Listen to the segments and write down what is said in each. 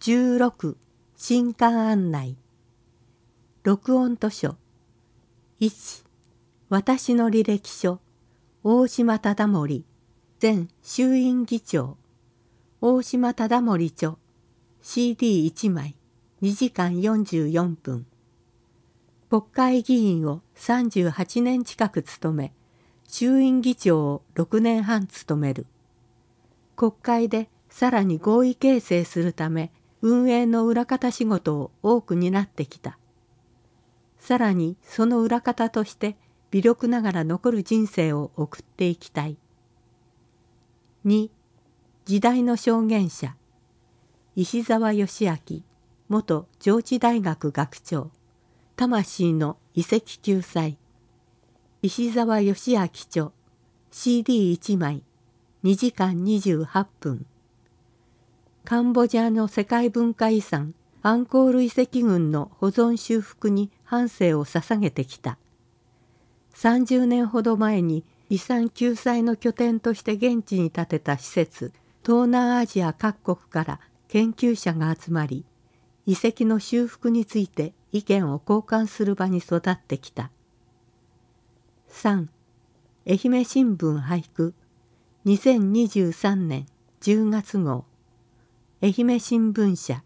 16新刊案内。録音図書。1私の履歴書。大島忠盛前衆院議長。大島忠盛著 CD1 枚2時間44分。国会議員を38年近く務め、衆院議長を6年半務める。国会でさらに合意形成するため、運営の裏方仕事を多く担ってきた。さらにその裏方として微力ながら残る人生を送っていきたい。2時代の証言者。石澤義明元上智大学学長。魂の遺跡救済。石澤義明著 CD1 枚2時間28分。カンボジアの世界文化遺産アンコール遺跡群の保存修復に半生を捧げてきた。30年ほど前に遺産救済の拠点として現地に建てた施設、東南アジア各国から研究者が集まり、遺跡の修復について意見を交換する場に育ってきた。3愛媛新聞俳句2023年10月号。愛媛新聞社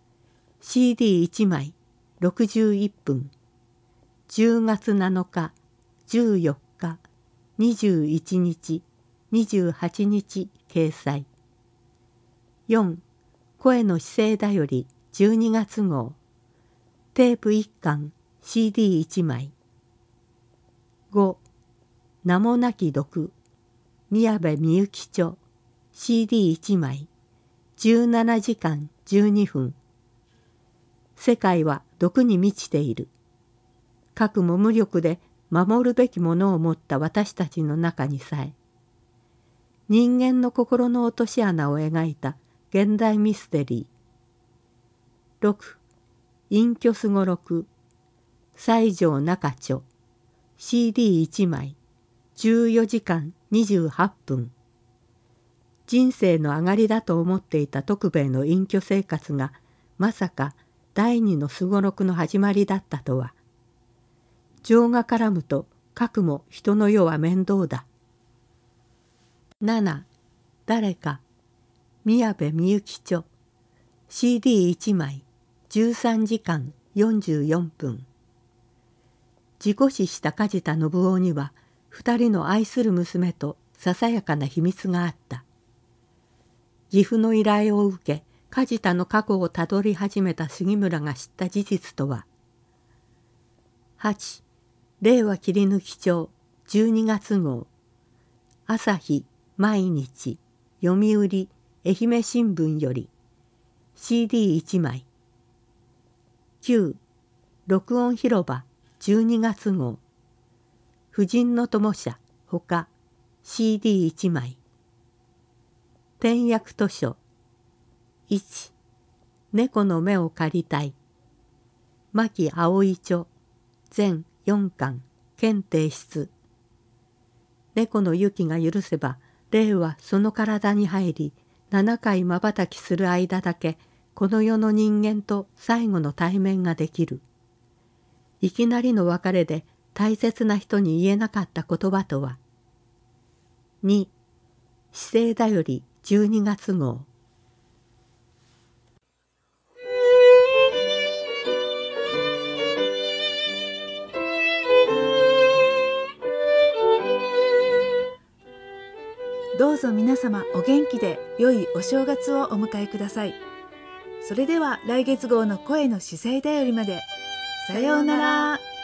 CD1 枚61分。10月7日、14日、21日、28日掲載。4声の姿勢だより12月号。テープ1巻 CD1 枚。5名もなき毒。宮部みゆき著 CD1 枚。17時間12分。世界は毒に満ちている。かくも無力で守るべきものを持った私たちの中にさえ、人間の心の落とし穴を描いた現代ミステリー。6隠居すごろく。西条中著 CD1 枚。14時間28分。人生の上がりだと思っていた徳兵衛の隠居生活がまさか第二のすごろくの始まりだったとは。情が絡むとかくも人の世は面倒だ。7誰か。宮部みゆき著 CD1 枚。13時間44分。事故死した梶田信夫には2人の愛する娘とささやかな秘密があった。岐阜の依頼を受け梶田の過去をたどり始めた杉村が知った事実とは。8令和切り抜き帳12月号。朝日毎日読売愛媛新聞より CD1 枚。9録音広場12月号。婦人の友社ほか CD1 枚。点訳図書。1猫の目を借りたい。牧葵著全4巻検定室。猫の雪が許せば霊はその体に入り7回瞬きする間だけこの世の人間と最後の対面ができる。いきなりの別れで大切な人に言えなかった言葉とは。2姿勢だより12月号。 どうぞ皆様お元気で良いお正月をお迎えください。それでは来月号の声の姿勢だよりまで。さようなら。